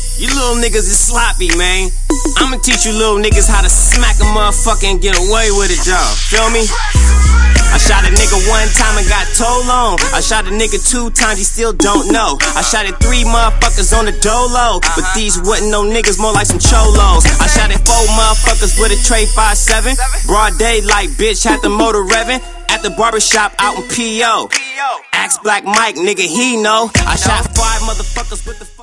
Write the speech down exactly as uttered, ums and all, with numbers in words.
You little niggas is sloppy, man. I'ma teach you little niggas how to smack a motherfucker and get away with it, y'all. Feel me? I shot a nigga one time and got told on. I shot a nigga two times, he still don't know. I shot at three motherfuckers on the dolo, but these wasn't no niggas, more like some cholos. I shot at four motherfuckers with a tray five seven. Broad daylight, bitch, had the motor revving. At the barbershop out in P O. Ask Black Mike, nigga, he know. I shot five motherfuckers with the